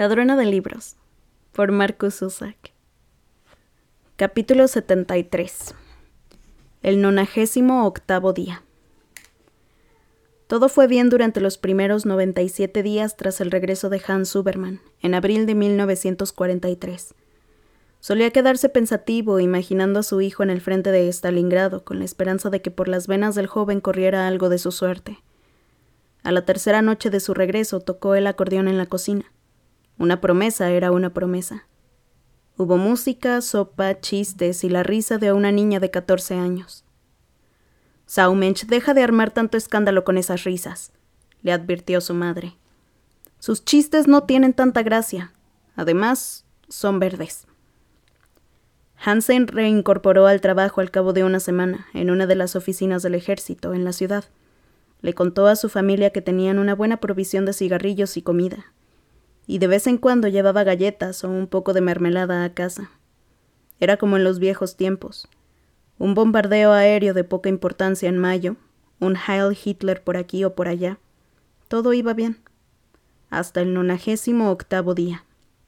Ladrona de libros, por Marcus Zusak. Capítulo 73. El 98º día. Todo fue bien durante los primeros 97 días tras el regreso de Hans Suberman, en abril de 1943. Solía quedarse pensativo, imaginando a su hijo en el frente de Stalingrado, con la esperanza de que por las venas del joven corriera algo de su suerte. A la tercera noche de su regreso tocó el acordeón en la cocina. Una promesa era una promesa. Hubo música, sopa, chistes y la risa de una niña de 14 años. «Saumensch, deja de armar tanto escándalo con esas risas», le advirtió su madre. «Sus chistes no tienen tanta gracia. Además, son verdes». Hansen reincorporó al trabajo al cabo de una semana, en una de las oficinas del ejército, en la ciudad. Le contó a su familia que tenían una buena provisión de cigarrillos y comida, y de vez en cuando llevaba galletas o un poco de mermelada a casa. Era como en los viejos tiempos. Un bombardeo aéreo de poca importancia en mayo, un Heil Hitler por aquí o por allá. Todo iba bien. Hasta el 98º día.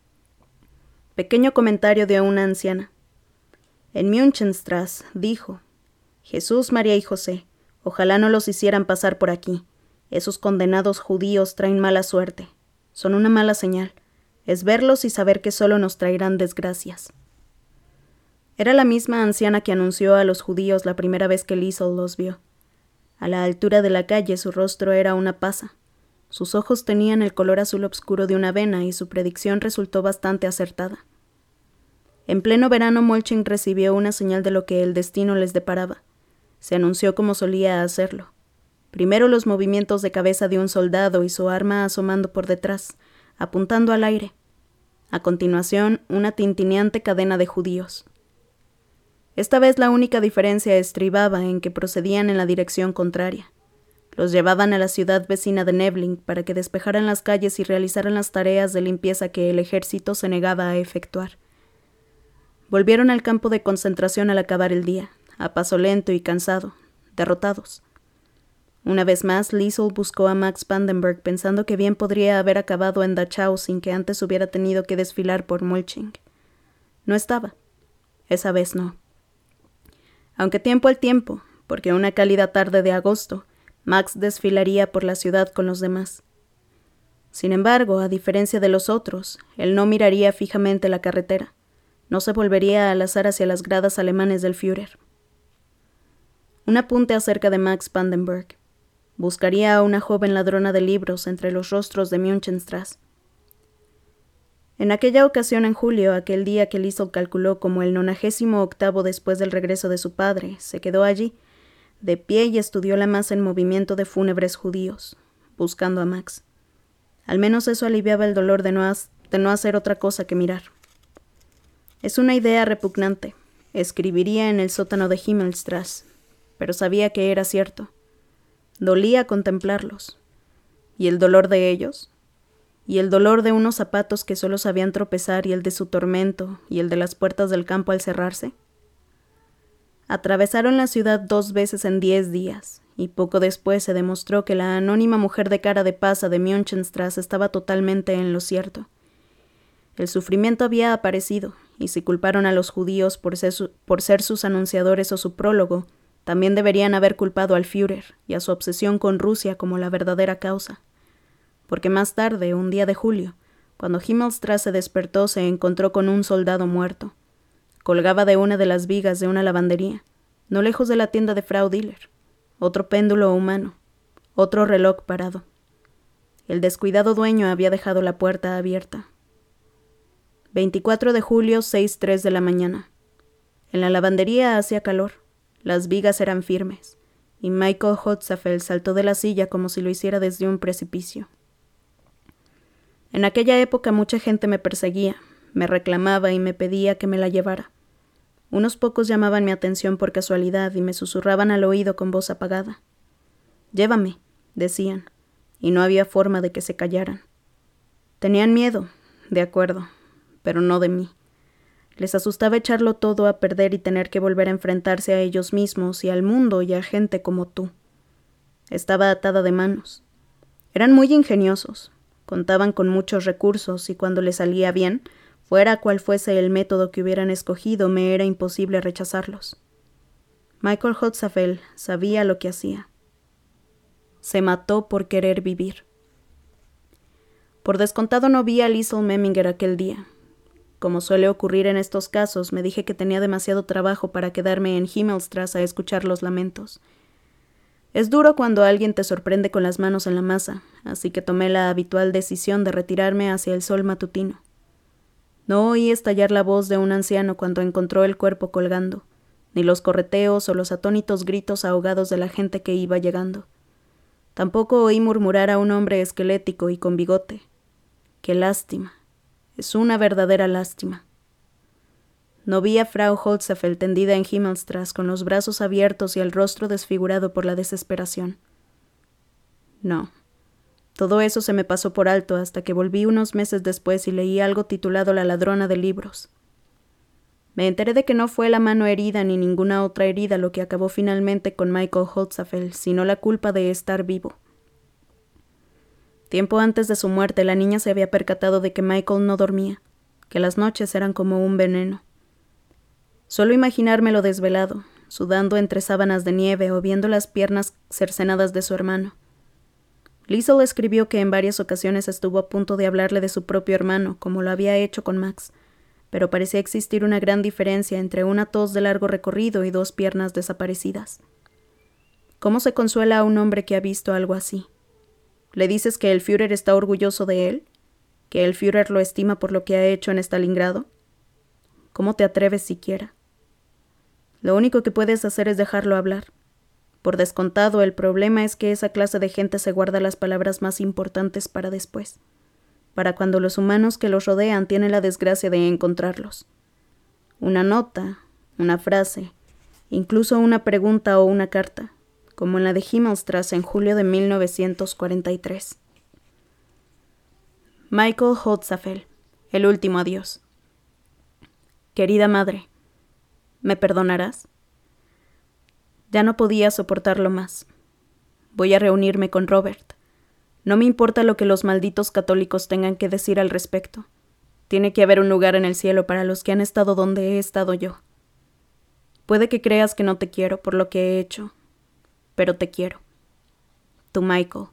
Pequeño comentario de una anciana. En Münchenstraße dijo: «Jesús, María y José, ojalá no los hicieran pasar por aquí. Esos condenados judíos traen mala suerte. Son una mala señal. Es verlos y saber que solo nos traerán desgracias». Era la misma anciana que anunció a los judíos la primera vez que Liesl los vio. A la altura de la calle su rostro era una pasa. Sus ojos tenían el color azul oscuro de una avena y su predicción resultó bastante acertada. En pleno verano Moltschin recibió una señal de lo que el destino les deparaba. Se anunció como solía hacerlo. Primero los movimientos de cabeza de un soldado y su arma asomando por detrás, apuntando al aire. A continuación, una tintineante cadena de judíos. Esta vez la única diferencia estribaba en que procedían en la dirección contraria. Los llevaban a la ciudad vecina de Nebling para que despejaran las calles y realizaran las tareas de limpieza que el ejército se negaba a efectuar. Volvieron al campo de concentración al acabar el día, a paso lento y cansado, derrotados. Una vez más, Liesl buscó a Max Vandenberg pensando que bien podría haber acabado en Dachau sin que antes hubiera tenido que desfilar por Moltschin. No estaba. Esa vez no. Aunque tiempo al tiempo, porque una cálida tarde de agosto, Max desfilaría por la ciudad con los demás. Sin embargo, a diferencia de los otros, él no miraría fijamente la carretera. No se volvería al azar hacia las gradas alemanes del Führer. Un apunte acerca de Max Vandenberg. Buscaría a una joven ladrona de libros entre los rostros de Münchenstraße. En aquella ocasión en julio, aquel día que Liesl calculó como el 98º después del regreso de su padre, se quedó allí, de pie, y estudió la masa en movimiento de fúnebres judíos, buscando a Max. Al menos eso aliviaba el dolor de no hacer otra cosa que mirar. Es una idea repugnante. Escribiría en el sótano de Himmelstraße, pero sabía que era cierto. Dolía contemplarlos. ¿Y el dolor de ellos? ¿Y el dolor de unos zapatos que solo sabían tropezar y el de su tormento y el de las puertas del campo al cerrarse? Atravesaron la ciudad 2 veces en 10 días, y poco después se demostró que la anónima mujer de cara de pasa de Münchenstraße estaba totalmente en lo cierto. El sufrimiento había aparecido, y si culparon a los judíos por ser sus anunciadores o su prólogo, también deberían haber culpado al Führer y a su obsesión con Rusia como la verdadera causa. Porque más tarde, un día de julio, cuando Himmelstraße despertó, se encontró con un soldado muerto. Colgaba de una de las vigas de una lavandería, no lejos de la tienda de Frau Diller. Otro péndulo humano, otro reloj parado. El descuidado dueño había dejado la puerta abierta. 24 de julio, 6:03 de la mañana. En la lavandería hacía calor. Las vigas eran firmes, y Michael Hotzafeld saltó de la silla como si lo hiciera desde un precipicio. En aquella época mucha gente me perseguía, me reclamaba y me pedía que me la llevara. Unos pocos llamaban mi atención por casualidad y me susurraban al oído con voz apagada. «Llévame», decían, y no había forma de que se callaran. Tenían miedo, de acuerdo, pero no de mí. Les asustaba echarlo todo a perder y tener que volver a enfrentarse a ellos mismos y al mundo y a gente como tú. Estaba atada de manos. Eran muy ingeniosos. Contaban con muchos recursos y cuando les salía bien, fuera cual fuese el método que hubieran escogido, me era imposible rechazarlos. Michael Holzapfel sabía lo que hacía. Se mató por querer vivir. Por descontado no vi a Liesl Meminger aquel día. Como suele ocurrir en estos casos, me dije que tenía demasiado trabajo para quedarme en Himmelstrasse a escuchar los lamentos. Es duro cuando alguien te sorprende con las manos en la masa, así que tomé la habitual decisión de retirarme hacia el sol matutino. No oí estallar la voz de un anciano cuando encontró el cuerpo colgando, ni los correteos o los atónitos gritos ahogados de la gente que iba llegando. Tampoco oí murmurar a un hombre esquelético y con bigote. ¡Qué lástima! Es una verdadera lástima. No vi a Frau Holzapfel tendida en Himmelstrasse con los brazos abiertos y el rostro desfigurado por la desesperación. No. Todo eso se me pasó por alto hasta que volví unos meses después y leí algo titulado La ladrona de libros. Me enteré de que no fue la mano herida ni ninguna otra herida lo que acabó finalmente con Michael Holzapfel, sino la culpa de estar vivo. Tiempo antes de su muerte, la niña se había percatado de que Michael no dormía, que las noches eran como un veneno. Solo imaginármelo desvelado, sudando entre sábanas de nieve o viendo las piernas cercenadas de su hermano. Liesl escribió que en varias ocasiones estuvo a punto de hablarle de su propio hermano, como lo había hecho con Max, pero parecía existir una gran diferencia entre una tos de largo recorrido y 2 piernas desaparecidas. ¿Cómo se consuela a un hombre que ha visto algo así? ¿Le dices que el Führer está orgulloso de él? ¿Que el Führer lo estima por lo que ha hecho en Stalingrado? ¿Cómo te atreves siquiera? Lo único que puedes hacer es dejarlo hablar. Por descontado, el problema es que esa clase de gente se guarda las palabras más importantes para después, para cuando los humanos que los rodean tienen la desgracia de encontrarlos. Una nota, una frase, incluso una pregunta o una carta, como en la de Himmelstrasse en julio de 1943. Michael Holzapfel, el último adiós. Querida madre, ¿me perdonarás? Ya no podía soportarlo más. Voy a reunirme con Robert. No me importa lo que los malditos católicos tengan que decir al respecto. Tiene que haber un lugar en el cielo para los que han estado donde he estado yo. Puede que creas que no te quiero por lo que he hecho, pero te quiero. Tu Michael.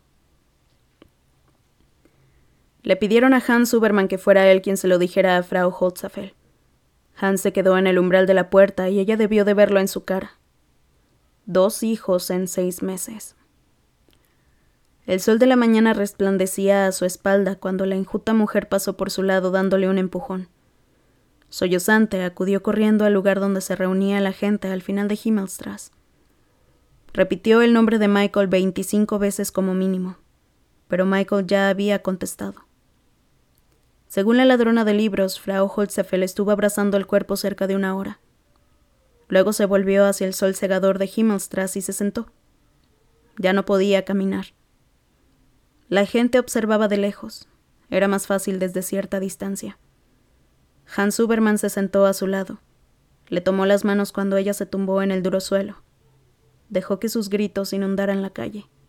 Le pidieron a Hans Huberman que fuera él quien se lo dijera a Frau Holzapfel. Hans se quedó en el umbral de la puerta y ella debió de verlo en su cara. 2 hijos en 6 meses. El sol de la mañana resplandecía a su espalda cuando la enjuta mujer pasó por su lado dándole un empujón. Sollozante, acudió corriendo al lugar donde se reunía la gente al final de Himmelstrasse. Repitió el nombre de Michael 25 veces como mínimo, pero Michael ya había contestado. Según la ladrona de libros, Frau Holzapfel estuvo abrazando el cuerpo cerca de 1 hora. Luego se volvió hacia el sol cegador de Himmelstrasse y se sentó. Ya no podía caminar. La gente observaba de lejos. Era más fácil desde cierta distancia. Hans Huberman se sentó a su lado. Le tomó las manos cuando ella se tumbó en el duro suelo. Dejó que sus gritos inundaran la calle.